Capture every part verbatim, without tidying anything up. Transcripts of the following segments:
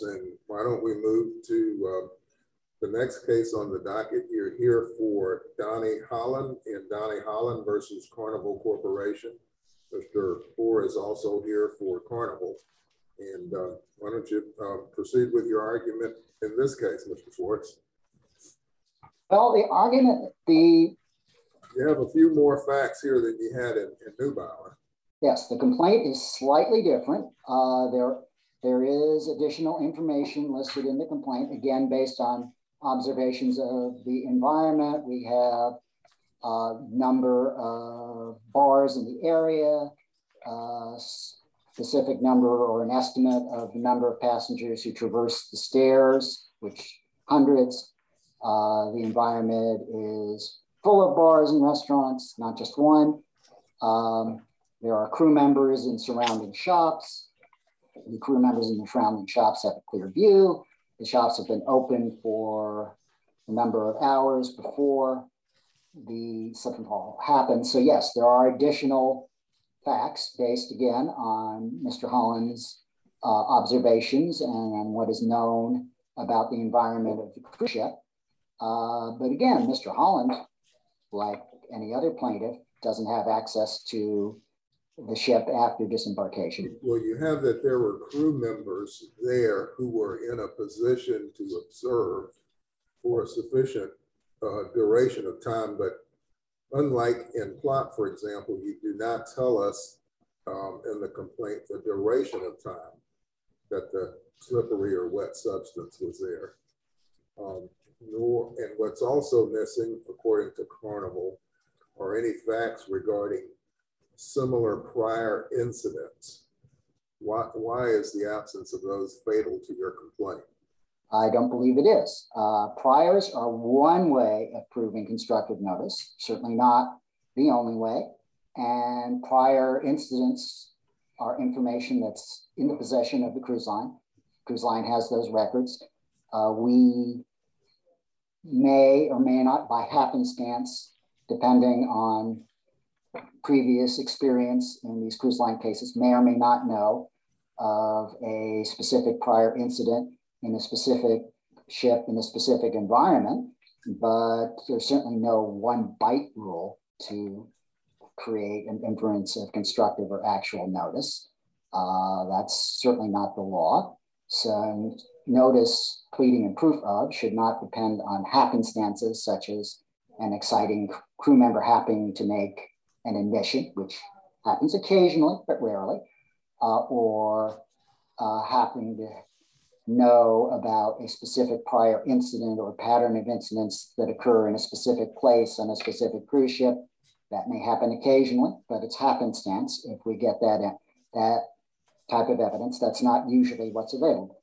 And why don't we move to uh, the next case on the docket? You're here for Donnie Holland and Donnie Holland versus Carnival Corporation. Mister Orr is also here for Carnival. And uh, why don't you uh, proceed with your argument in this case, Mister Schwartz? Well, the argument, the... You have a few more facts here than you had in, in Neubauer. Yes, the complaint is slightly different. Uh, there, there is additional information listed in the complaint, again, based on observations of the environment. We have a number of bars in the area, a specific number or an estimate of the number of passengers who traverse the stairs, which hundreds. Uh, the environment is full of bars and restaurants, not just one. Um, there are crew members in surrounding shops. The crew members in the surrounding shops have a clear view. The shops have been open for a number of hours before the slip and fall happened. So yes, there are additional facts based again on Mister Holland's uh, observations and what is known about the environment of the cruise ship. Uh, but again, Mister Holland, like any other plaintiff, doesn't have access to the ship after disembarkation. Well, you have that there were crew members there who were in a position to observe for a sufficient uh, duration of time, but unlike in plot, for example, you do not tell us um, in the complaint the duration of time that the slippery or wet substance was there. Um, nor, and what's also missing, according to Carnival, are any facts regarding similar prior incidents. Why, why is the absence of those fatal to your complaint? I don't believe it is. Uh, priors are one way of proving constructive notice, certainly not the only way. And prior incidents are information that's in the possession of the cruise line. Cruise line has those records. Uh, we may or may not, by happenstance, depending on previous experience in these cruise line cases, may or may not know of a specific prior incident in a specific ship in a specific environment, but there's certainly no one bite rule to create an inference of constructive or actual notice. Uh, that's certainly not the law. So notice, pleading, and proof of should not depend on happenstances such as an exciting crew member happening to make an admission, which happens occasionally, but rarely, uh, or uh, happening to know about a specific prior incident or pattern of incidents that occur in a specific place on a specific cruise ship. That may happen occasionally, but it's happenstance. If we get that, that type of evidence, that's not usually what's available.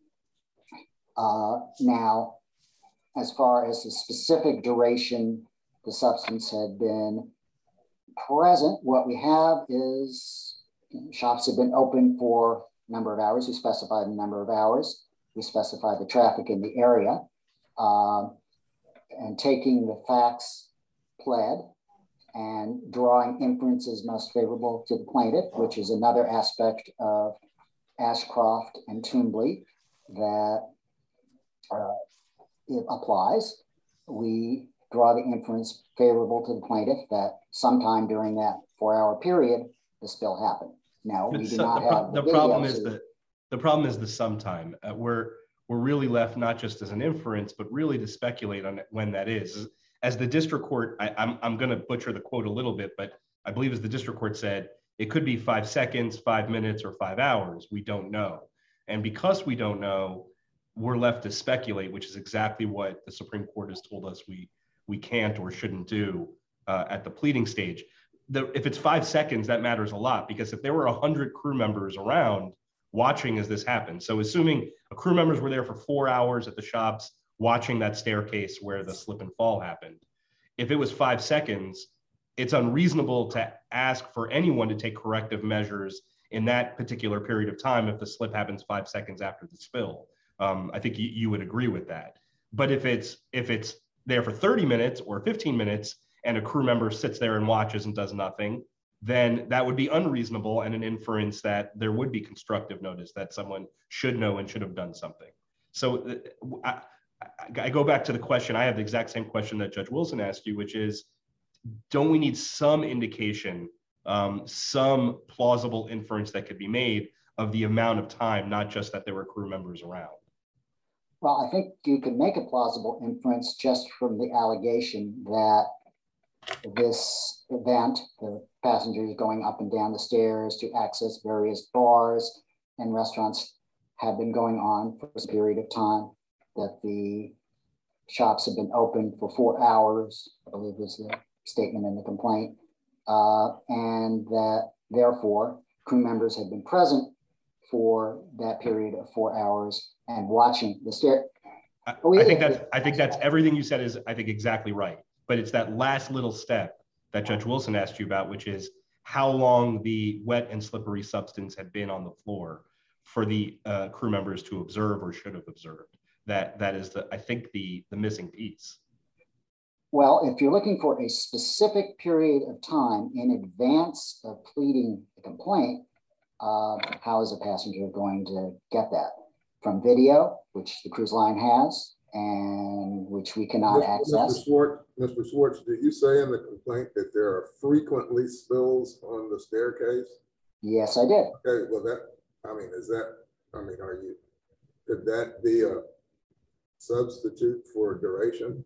Uh, now, as far as the specific duration the substance had been present, what we have is, you know, shops have been open for a number of hours. We specified a number of hours. We specified the traffic in the area. Uh, and taking the facts pled and drawing inferences most favorable to the plaintiff, which is another aspect of Ashcroft and Toombley that uh, it applies. We draw the inference favorable to the plaintiff that sometime during that four-hour period, the spill happened. No, we do not have the problem is that the problem is the sometime. Uh, we're we're really left not just as an inference, but really to speculate on when that is. As the district court, I, I'm I'm going to butcher the quote a little bit, but I believe as the district court said, it could be five seconds, five minutes, or five hours. We don't know, and because we don't know, we're left to speculate, which is exactly what the Supreme Court has told us we we can't or shouldn't do uh, at the pleading stage. The, if it's five seconds, that matters a lot, because if there were one hundred crew members around watching as this happened, so assuming a crew members were there for four hours at the shops watching that staircase where the slip and fall happened, if it was five seconds, it's unreasonable to ask for anyone to take corrective measures in that particular period of time if the slip happens five seconds after the spill. Um, I think you, you would agree with that. But if it's if it's there for thirty minutes or fifteen minutes and a crew member sits there and watches and does nothing, then that would be unreasonable and an inference that there would be constructive notice that someone should know and should have done something. So I, I go back to the question, I have the exact same question that Judge Wilson asked you, which is, don't we need some indication, um, some plausible inference that could be made of the amount of time, not just that there were crew members around? Well, I think you could make a plausible inference just from the allegation that this event, the passengers going up and down the stairs to access various bars and restaurants, have been going on for a period of time, that the shops have been open for four hours, I believe was the statement in the complaint, uh, and that therefore crew members have been present for that period of four hours and watching the stair. I, I think that's I think that's everything you said is I think exactly right. But it's that last little step that Judge Wilson asked you about, which is how long the wet and slippery substance had been on the floor for the uh, crew members to observe or should have observed. That that is the I think the the missing piece. Well, if you're looking for a specific period of time in advance of pleading the complaint, uh, how is a passenger going to get that? From video, which the cruise line has, and which we cannot Mister access. Mister Schwartz, Mister Schwartz, did you say in the complaint that there are frequently spills on the staircase? Yes, I did. Okay, well that, I mean, is that, I mean, are you, could that be a substitute for duration?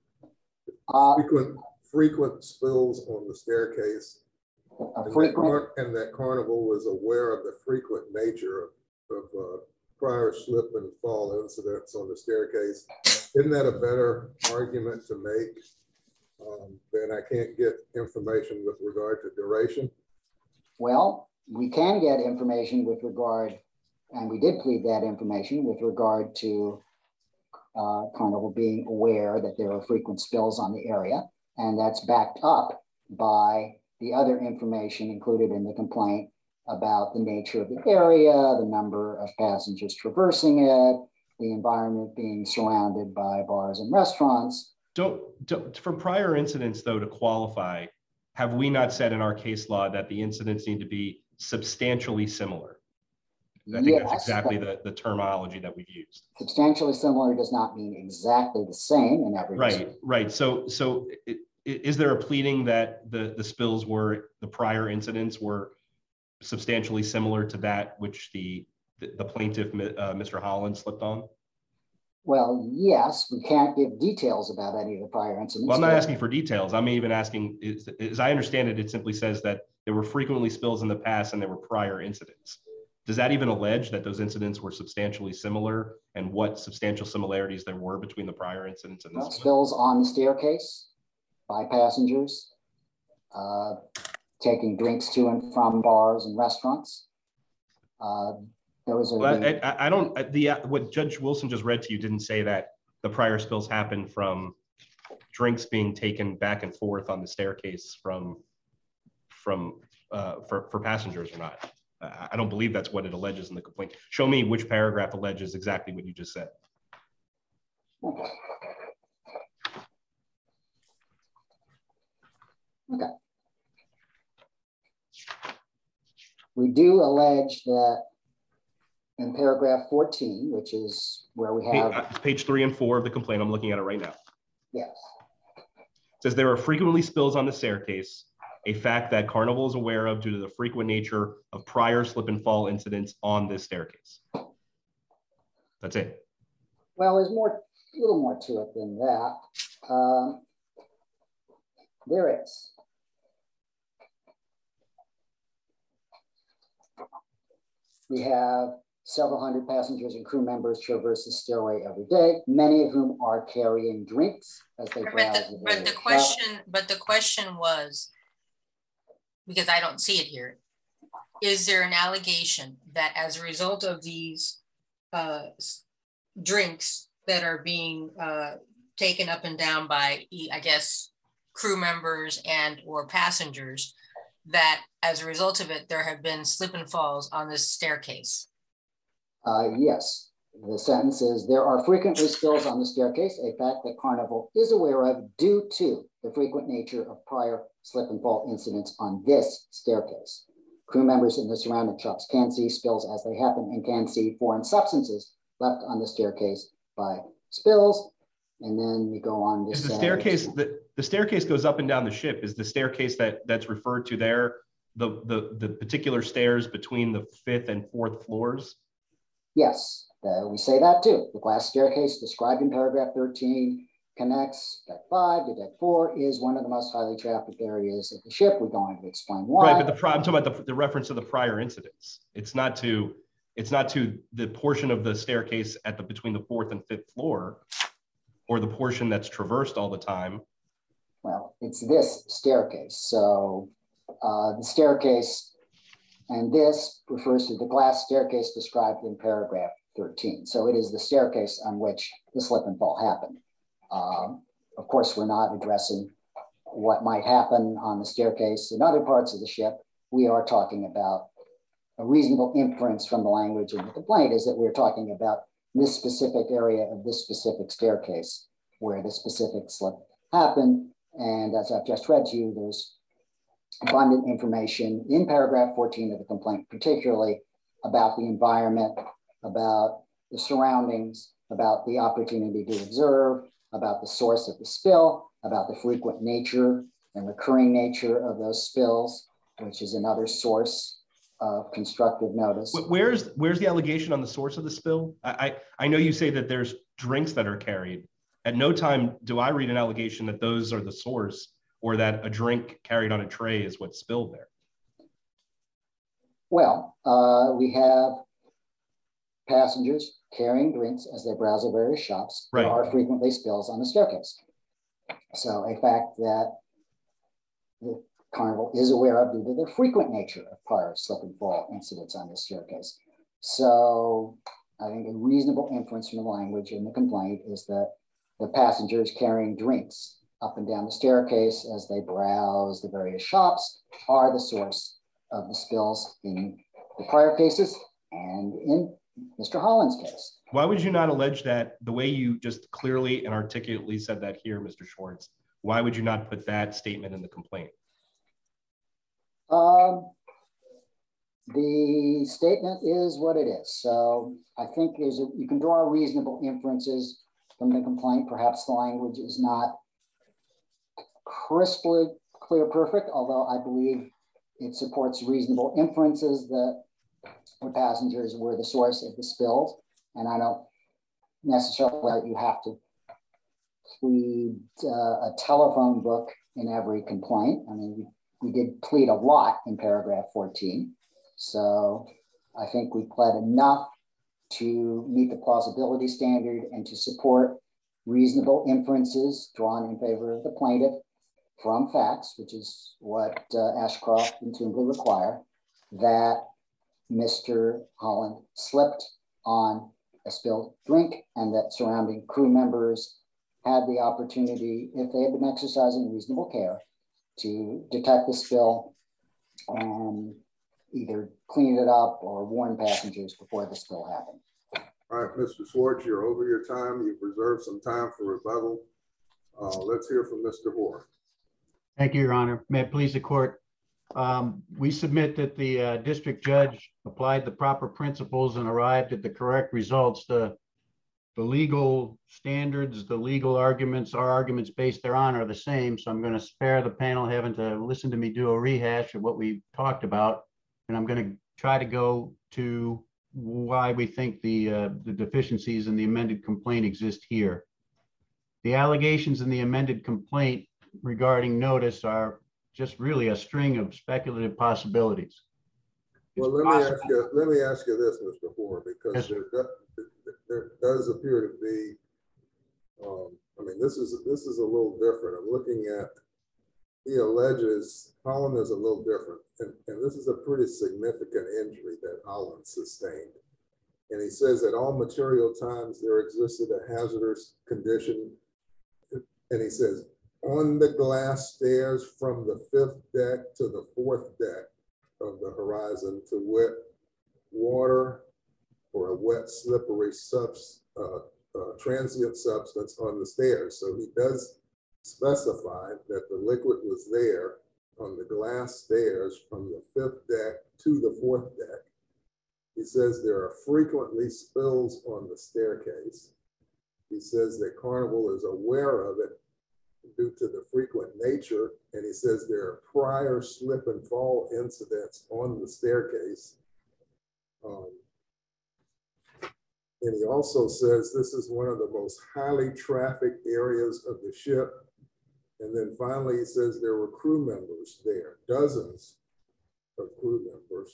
Uh, frequent, frequent spills on the staircase. a And frequent, that, and that Carnival was aware of the frequent nature of, of uh, prior slip and fall incidents on the staircase. Isn't that a better argument to make um, than I can't get information with regard to duration? well, we can get information with regard, and we did plead that information with regard to uh, Carnival being aware that there are frequent spills on the area, and that's backed up by the other information included in the complaint about the nature of the area, the number of passengers traversing it, the environment being surrounded by bars and restaurants. Don't, don't for prior incidents though, to qualify, have we not said in our case law that the incidents need to be substantially similar? I think Yes, that's exactly the, the terminology that we've used. Substantially similar does not mean exactly the same in every Right, district. right. So, so it, is there a pleading that the, the spills were, the prior incidents were substantially similar to that which the, the, the plaintiff, uh, Mister Holland, slipped on? Well, yes, we can't give details about any of the prior incidents. Well, I'm not asking for details. I'm even asking, is, as I understand it, it simply says that there were frequently spills in the past and there were prior incidents. Does that even allege that those incidents were substantially similar and what substantial similarities there were between the prior incidents and this Well, one? spills on the staircase by passengers, uh, taking drinks to and from bars and restaurants. Uh, those are Well, the, I, I don't, the, what Judge Wilson just read to you didn't say that the prior spills happened from drinks being taken back and forth on the staircase from, from uh, for, for passengers or not. I don't believe that's what it alleges in the complaint. Show me which paragraph alleges exactly what you just said. okay. Okay. We do allege that in paragraph fourteen, which is where we have, Page, page three and four of the complaint, I'm looking at it right now. yes, It says there are frequently spills on the staircase, a fact that Carnival is aware of due to the frequent nature of prior slip and fall incidents on this staircase. That's it. well, there's more, a little more to it than that. Um, there is. We have several hundred passengers and crew members traverse the stairway every day, many of whom are carrying drinks as they But browse. the, but the question, but the question was, because I don't see it here, is there an allegation that as a result of these uh, drinks that are being uh, taken up and down by, I guess, crew members and or passengers, that as a result of it, there have been slip and falls on this staircase? Uh, yes, the sentence is, there are frequently spills on the staircase, a fact that Carnival is aware of due to the frequent nature of prior slip and fall incidents on this staircase. Crew members in the surrounding shops can see spills as they happen and can see foreign substances left on the staircase by spills. And then we go on to Is the say, staircase, the, the staircase goes up and down the ship. Is the staircase that that's referred to there, the, the, the particular stairs between the fifth and fourth floors? Yes, uh, we say that too. The glass staircase described in paragraph thirteen connects deck five to deck four, is one of the most highly trafficked areas of the ship. We're going to explain why. Right, but the I'm talking about the, the reference to the prior incidents. It's not to it's not to the portion of the staircase at the between the fourth and fifth floor, or the portion that's traversed all the time. Well, it's this staircase. So uh, the staircase, and this refers to the glass staircase described in paragraph thirteen. So it is the staircase on which the slip and fall happened. Um, of course, we're not addressing what might happen on the staircase in other parts of the ship. We are talking about a reasonable inference from the language in the complaint is that we're talking about this specific area of this specific staircase where the specific slip happened. And as I've just read to you, there's abundant information in paragraph fourteen of the complaint, particularly about the environment, about the surroundings, about the opportunity to observe, about the source of the spill, about the frequent nature and recurring nature of those spills, which is another source of constructive notice. Where's where's the allegation on the source of the spill? I, I I know you say that there's drinks that are carried. At no time do I read an allegation that those are the source or that a drink carried on a tray is what spilled there. Well, uh, we have passengers carrying drinks as they browse the various shops. Right. There are frequently spills on the staircase. So a fact that the Carnival is aware of due to the frequent nature of prior slip and fall incidents on the staircase. So I think a reasonable inference from the language in the complaint is that the passengers carrying drinks up and down the staircase as they browse the various shops are the source of the spills in the prior cases and in Mister Holland's case. Why would you not allege that the way you just clearly and articulately said that here, Mister Schwartz? Why would you not put that statement in the complaint? Um, the statement is what it is. So I think there's a, you can draw reasonable inferences from the complaint. Perhaps the language is not crisply clear perfect, although I believe it supports reasonable inferences that the passengers were the source of the spills. And I don't necessarily you have to plead uh, a telephone book in every complaint. I mean, we, we did plead a lot in paragraph fourteen. So I think we pled enough to meet the plausibility standard and to support reasonable inferences drawn in favor of the plaintiff from facts, which is what uh, Ashcroft and Toombley require, that Mister Holland slipped on a spilled drink and that surrounding crew members had the opportunity, if they had been exercising reasonable care, to detect the spill and either clean it up or warn passengers before the spill happened. All right, Mister Schwartz, you're over your time. You've reserved some time for rebuttal. Uh, let's hear from Mister Hoare. Thank you, Your Honor. May it please the court. Um, we submit that the uh, district judge applied the proper principles and arrived at the correct results. The, the legal standards, the legal arguments, our arguments based thereon are the same. So I'm going to spare the panel having to listen to me do a rehash of what we talked about. And I'm going to try to go to why we think the, uh, the deficiencies in the amended complaint exist here. The allegations in the amended complaint regarding notice are just really a string of speculative possibilities. Well, let me ask you, let me ask you this, Mister Hoare, because Yes, there, does, there does appear to be, um, I mean, this is this is a little different. I'm looking at, he alleges Holland is a little different, and, and this is a pretty significant injury that Holland sustained. And he says at all material times there existed a hazardous condition, and he says, on the glass stairs from the fifth deck to the fourth deck of the horizon to wet water or a wet, slippery subs, uh, uh, transient substance on the stairs. So he does specified that the liquid was there on the glass stairs from the fifth deck to the fourth deck. He says there are frequently spills on the staircase. He says that Carnival is aware of it due to the frequent nature, and he says there are prior slip and fall incidents on the staircase. Um, and he also says this is one of the most highly trafficked areas of the ship. And then finally, he says there were crew members there, dozens of crew members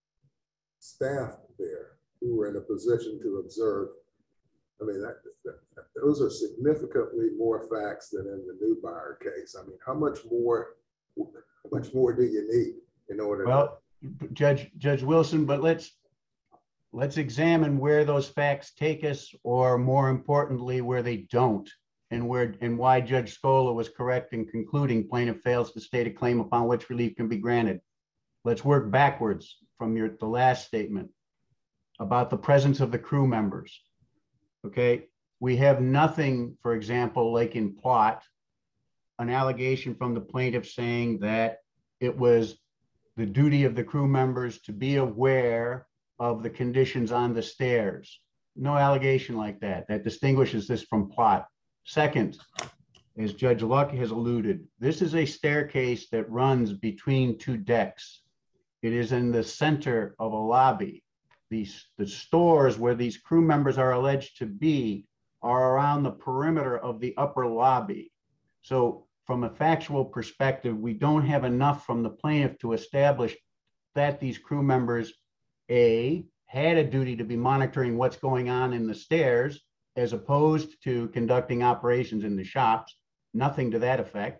staffed there who were in a position to observe. I mean, that, that, that, those are significantly more facts than in the Neubauer case. I mean, how much more, how much more do you need in order well, to? Judge, Judge Wilson, but let's, let's examine where those facts take us, or more importantly, where they don't, and where, and why Judge Scola was correct in concluding plaintiff fails to state a claim upon which relief can be granted. Let's work backwards from your, the last statement about the presence of the crew members. Okay, we have nothing, for example, like in Plott, an allegation from the plaintiff saying that it was the duty of the crew members to be aware of the conditions on the stairs. No allegation like that. That distinguishes this from Plott. Second, as Judge Luck has alluded, this is a staircase that runs between two decks. It is in the center of a lobby. These, the stores where these crew members are alleged to be are around the perimeter of the upper lobby. So from a factual perspective, we don't have enough from the plaintiff to establish that these crew members, A, had a duty to be monitoring what's going on in the stairs, as opposed to conducting operations in the shops, nothing to that effect.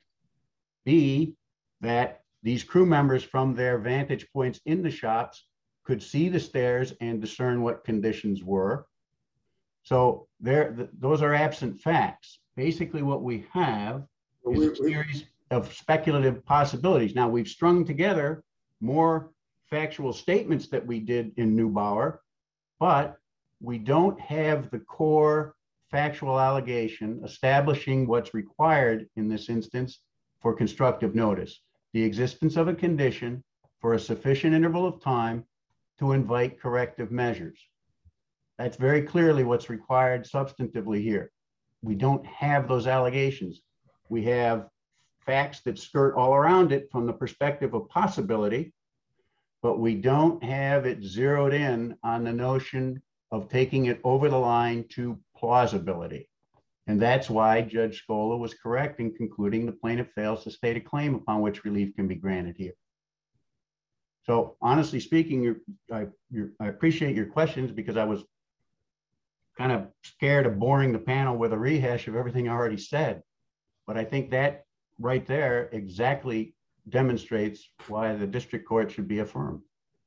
B, that these crew members from their vantage points in the shops could see the stairs and discern what conditions were. So there, th those are absent facts. Basically what we have Well, is we, a series of speculative possibilities. Now we've strung together more factual statements that we did in Neubauer, but we don't have the core factual allegation establishing what's required in this instance for constructive notice, the existence of a condition for a sufficient interval of time to invite corrective measures. That's very clearly what's required substantively here. We don't have those allegations. We have facts that skirt all around it from the perspective of possibility, but we don't have it zeroed in on the notion of taking it over the line to plausibility. And that's why Judge Scola was correct in concluding the plaintiff fails to state a claim upon which relief can be granted here. So honestly speaking, you're, I, you're, I appreciate your questions, because I was kind of scared of boring the panel with a rehash of everything I already said. But I think that right there exactly demonstrates why the district court should be affirmed.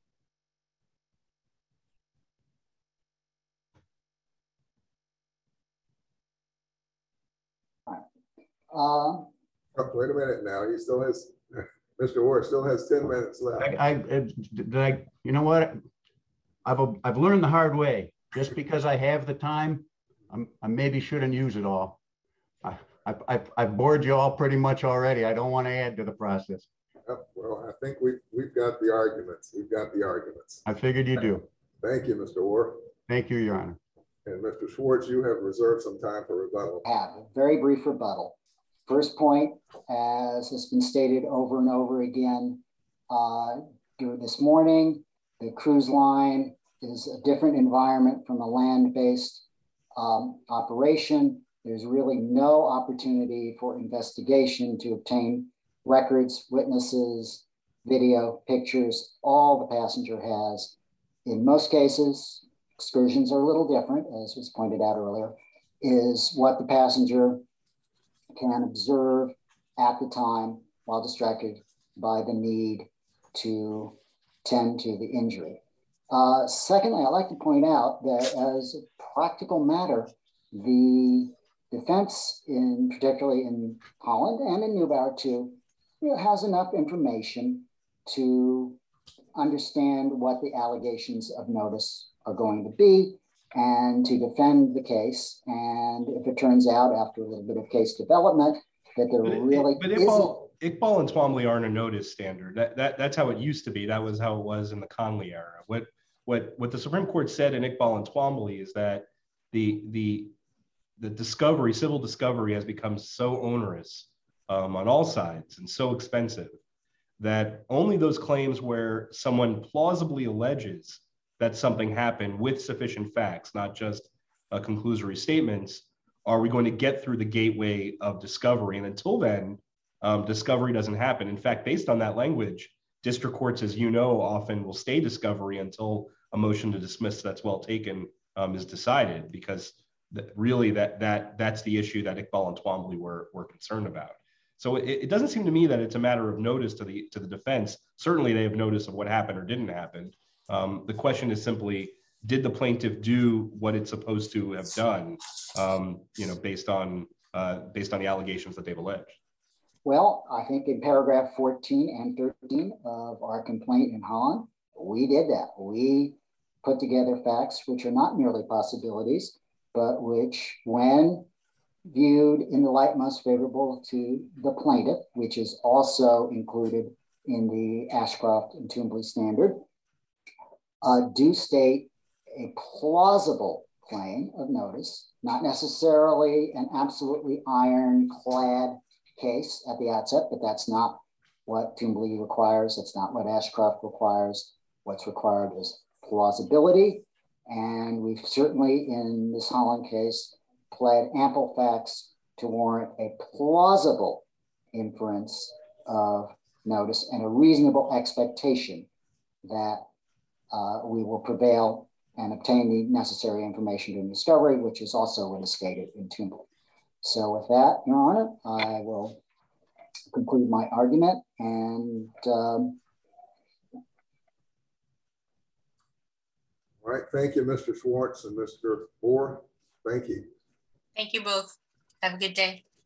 Uh, oh, wait a minute now. He still has, Mister Orr still has ten minutes left. I, I, did I, you know what? I've, I've learned the hard way. Just because I have the time, I'm, I maybe shouldn't use it all. I, I've, I've bored you all pretty much already. I don't want to add to the process. Oh, well, I think we, we've got the arguments. We've got the arguments. I figured you do. Thank you, Mister Orr. Thank you, Your Honor. And Mister Schwartz, you have reserved some time for rebuttal. I have a very brief rebuttal. First point, as has been stated over and over again, uh, during this morning, the cruise line is a different environment from a land-based um, operation. There's really no opportunity for investigation to obtain records, witnesses, video, pictures, all the passenger has. In most cases, excursions are a little different, as was pointed out earlier, is what the passenger can observe at the time while distracted by the need to tend to the injury. Uh, secondly, I'd like to point out that as a practical matter, the defense, in particularly in Holland and in Neubauer too, you know, has enough information to understand what the allegations of notice are going to be and to defend the case. And if it turns out after a little bit of case development that there But, really but isn't. Iqbal, Iqbal and Twombly aren't a notice standard. That, that, that's how it used to be. That was how it was in the Conley era. What, what, what the Supreme Court said in Iqbal and Twombly is that the, the, the discovery, civil discovery has become so onerous um, on all sides and so expensive that only those claims where someone plausibly alleges that something happened with sufficient facts, not just uh, conclusory statements, are we going to get through the gateway of discovery. And until then, um, discovery doesn't happen. In fact, based on that language, district courts, as you know, often will stay discovery until a motion to dismiss that's well taken um, is decided, because th- really that, that, that's the issue that Iqbal and Twombly were, were concerned about. So it, it doesn't seem to me that it's a matter of notice to the, to the defense. Certainly they have notice of what happened or didn't happen. Um, the question is simply, did the plaintiff do what it's supposed to have done, um, you know, based on, uh, based on the allegations that they've alleged? Well, I think in paragraph fourteen and thirteen of our complaint in Holland, we did that. We put together facts which are not merely possibilities, but which, when viewed in the light most favorable to the plaintiff, which is also included in the Ashcroft and Twombly standard, uh, do state a plausible claim of notice, not necessarily an absolutely ironclad case at the outset, but that's not what Twombly requires. That's not what Ashcroft requires. What's required is plausibility. And we've certainly, in this Holland case, pled ample facts to warrant a plausible inference of notice and a reasonable expectation that uh, we will prevail and obtain the necessary information during discovery, which is also what is stated in Twombly. So with that, Your Honor, I will conclude my argument, and um, All right, thank you, Mister Schwartz and Mister Orr. Thank you. Thank you both. Have a good day.